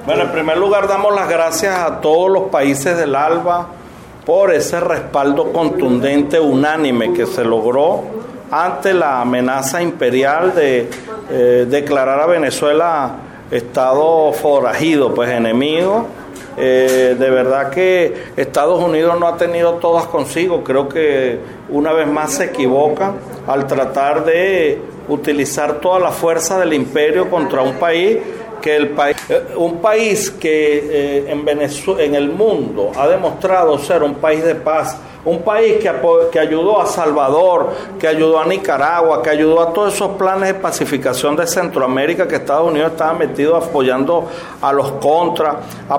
Bueno, en primer lugar damos las gracias a todos los países del ALBA por ese respaldo contundente, unánime que se logró ante la amenaza imperial de declarar a Venezuela estado forajido, pues enemigo. De verdad que Estados Unidos no ha tenido todas consigo, creo que una vez más se equivoca al tratar de utilizar toda la fuerza del imperio contra un país que en el mundo ha demostrado ser un país de paz, un país que ayudó a Salvador, que ayudó a Nicaragua, que ayudó a todos esos planes de pacificación de Centroamérica que Estados Unidos estaba metido apoyando a los contras,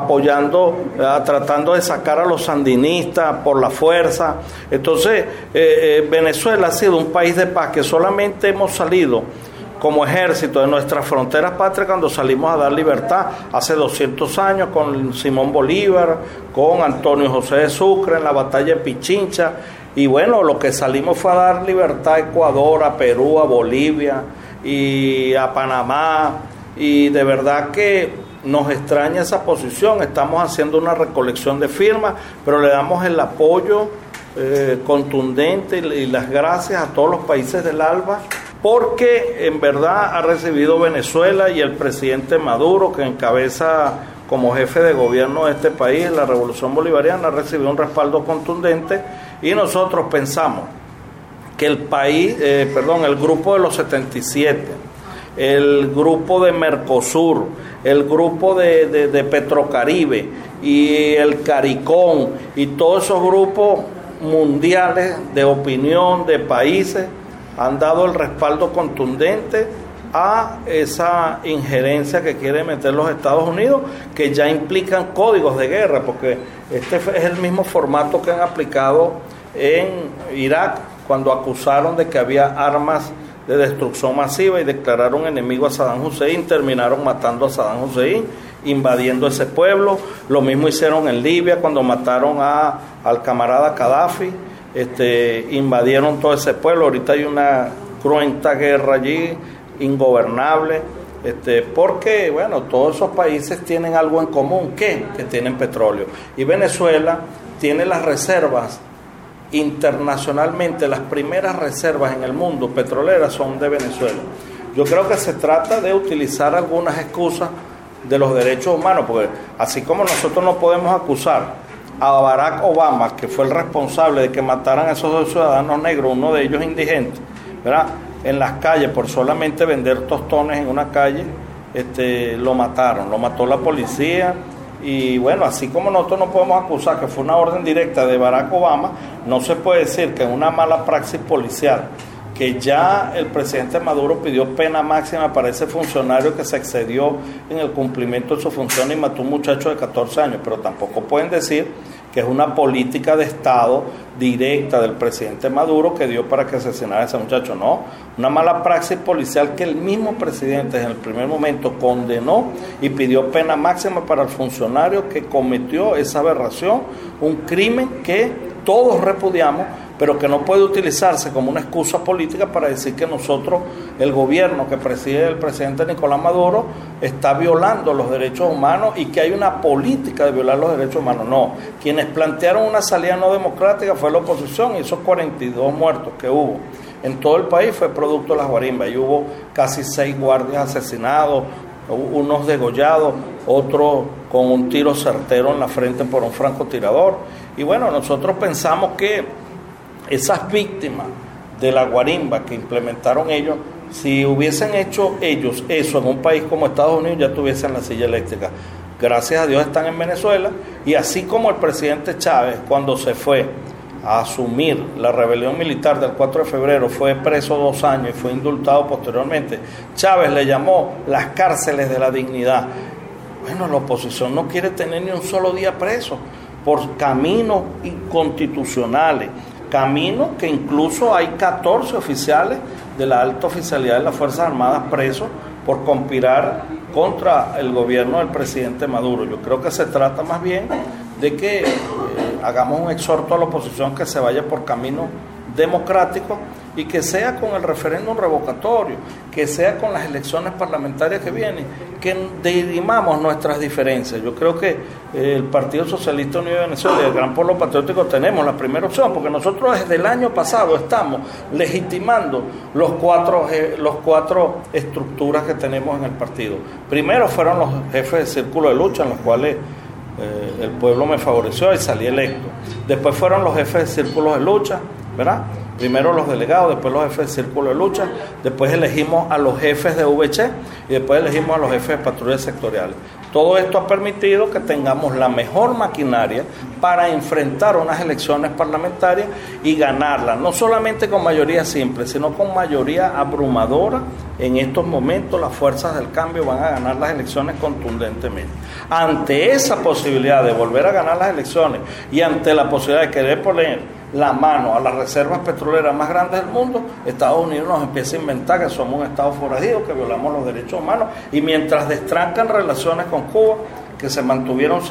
tratando de sacar a los sandinistas por la fuerza. Entonces, Venezuela ha sido un país de paz que solamente hemos salido como ejército de nuestras fronteras patrias cuando salimos a dar libertad hace 200 años con Simón Bolívar, con Antonio José de Sucre en la batalla de Pichincha, y bueno, lo que salimos fue a dar libertad a Ecuador, a Perú, a Bolivia y a Panamá, y de verdad que nos extraña esa posición. Estamos haciendo una recolección de firmas, pero le damos el apoyo contundente y las gracias a todos los países del ALBA, porque en verdad ha recibido Venezuela y el presidente Maduro, que encabeza como jefe de gobierno de este país, la Revolución Bolivariana, ha recibido un respaldo contundente, y nosotros pensamos que el grupo de los 77, el grupo de Mercosur, el grupo de Petrocaribe y el CARICOM y todos esos grupos mundiales de opinión de países han dado el respaldo contundente a esa injerencia que quiere meter los Estados Unidos, que ya implican códigos de guerra, porque este es el mismo formato que han aplicado en Irak cuando acusaron de que había armas de destrucción masiva y declararon enemigo a Saddam Hussein, terminaron matando a Saddam Hussein, invadiendo ese pueblo. Lo mismo hicieron en Libia cuando mataron al camarada Gaddafi. Invadieron todo ese pueblo. Ahorita hay una cruenta guerra allí, ingobernable, porque bueno, todos esos países tienen algo en común, que tienen petróleo, y Venezuela tiene las reservas internacionalmente, las primeras reservas en el mundo petroleras son de Venezuela. Yo creo que se trata de utilizar algunas excusas de los derechos humanos, porque así como nosotros no podemos acusar a Barack Obama, que fue el responsable de que mataran a esos 2 ciudadanos negros, uno de ellos indigente, ¿verdad?, en las calles por solamente vender tostones en una calle, lo mató la policía. Y bueno, así como nosotros no podemos acusar que fue una orden directa de Barack Obama, no se puede decir que en una mala praxis policial, que ya el presidente Maduro pidió pena máxima para ese funcionario que se excedió en el cumplimiento de su función y mató a un muchacho de 14 años, pero tampoco pueden decir que es una política de Estado directa del presidente Maduro que dio para que asesinara a ese muchacho. No, una mala praxis policial que el mismo presidente en el primer momento condenó y pidió pena máxima para el funcionario que cometió esa aberración, un crimen que todos repudiamos, pero que no puede utilizarse como una excusa política para decir que nosotros, el gobierno que preside el presidente Nicolás Maduro, está violando los derechos humanos y que hay una política de violar los derechos humanos. No, quienes plantearon una salida no democrática fue la oposición, y esos 42 muertos que hubo en todo el país fue producto de las guarimbas, y hubo casi 6 guardias asesinados, unos degollados, otros con un tiro certero en la frente por un francotirador. Y bueno, nosotros pensamos que esas víctimas de la guarimba que implementaron ellos, si hubiesen hecho ellos eso en un país como Estados Unidos, ya tuviesen la silla eléctrica. Gracias a Dios están en Venezuela, y así como el presidente Chávez, cuando se fue a asumir la rebelión militar del 4 de febrero, fue preso 2 años y fue indultado posteriormente, Chávez le llamó las cárceles de la dignidad. Bueno, la oposición no quiere tener ni un solo día preso por caminos inconstitucionales, caminos que incluso hay 14 oficiales de la alta oficialidad de las Fuerzas Armadas presos por conspirar contra el gobierno del presidente Maduro. Yo creo que se trata más bien de que hagamos un exhorto a la oposición que se vaya por caminos democráticos y que sea con el referéndum revocatorio, que sea con las elecciones parlamentarias que vienen, que dirimamos nuestras diferencias. Yo creo que el Partido Socialista Unido de Venezuela y el Gran Pueblo Patriótico tenemos la primera opción, porque nosotros desde el año pasado estamos legitimando los cuatro estructuras que tenemos en el partido. Primero fueron los jefes de círculo de lucha, en los cuales el pueblo me favoreció y salí electo. Después fueron los jefes de círculos de lucha, ¿verdad? Primero los delegados, después los jefes de círculo de lucha, después elegimos a los jefes de VC y después elegimos a los jefes de patrullas sectoriales. Todo esto ha permitido que tengamos la mejor maquinaria para enfrentar unas elecciones parlamentarias y ganarlas, no solamente con mayoría simple, sino con mayoría abrumadora. En estos momentos las fuerzas del cambio van a ganar las elecciones contundentemente. Ante esa posibilidad de volver a ganar las elecciones y ante la posibilidad de querer poner la mano a las reservas petroleras más grandes del mundo, Estados Unidos nos empieza a inventar que somos un Estado forajido, que violamos los derechos humanos, y mientras destrancan relaciones con Cuba, que se mantuvieron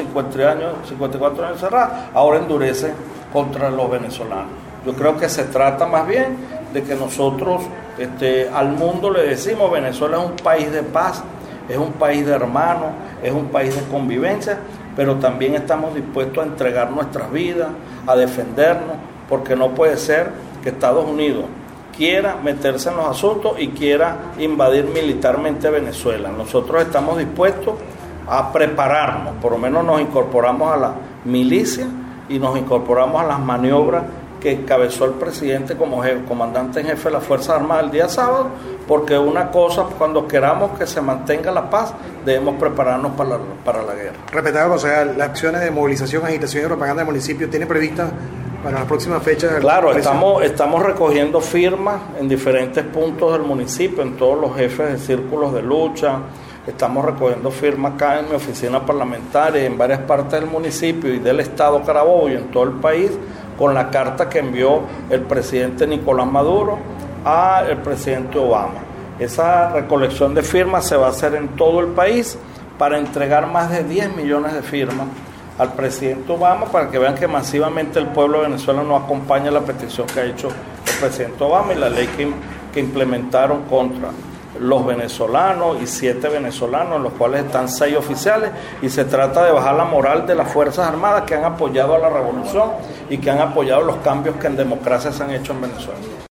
54 años cerradas, ahora endurecen contra los venezolanos. Yo creo que se trata más bien de que nosotros al mundo le decimos: Venezuela es un país de paz, es un país de hermanos, es un país de convivencia, pero también estamos dispuestos a entregar nuestras vidas, a defendernos, porque no puede ser que Estados Unidos quiera meterse en los asuntos y quiera invadir militarmente Venezuela. Nosotros estamos dispuestos a prepararnos, por lo menos nos incorporamos a la milicia y nos incorporamos a las maniobras que encabezó el presidente como comandante en jefe de las Fuerzas Armadas el día sábado, porque una cosa, cuando queramos que se mantenga la paz, debemos prepararnos para la guerra. Respetado concejal, las acciones de movilización, agitación y propaganda del municipio ¿tiene previstas para las próximas fechas? Claro, estamos recogiendo firmas en diferentes puntos del municipio, en todos los jefes de círculos de lucha. Estamos recogiendo firmas acá en mi oficina parlamentaria, en varias partes del municipio y del estado Carabobo y en todo el país, con la carta que envió el presidente Nicolás Maduro al presidente Obama. Esa recolección de firmas se va a hacer en todo el país para entregar más de 10 millones de firmas al presidente Obama, para que vean que masivamente el pueblo de Venezuela no acompaña la petición que ha hecho el presidente Obama y la ley que implementaron contra los venezolanos y 7 venezolanos, en los cuales están 6 oficiales, y se trata de bajar la moral de las Fuerzas Armadas que han apoyado a la revolución y que han apoyado los cambios que en democracia se han hecho en Venezuela.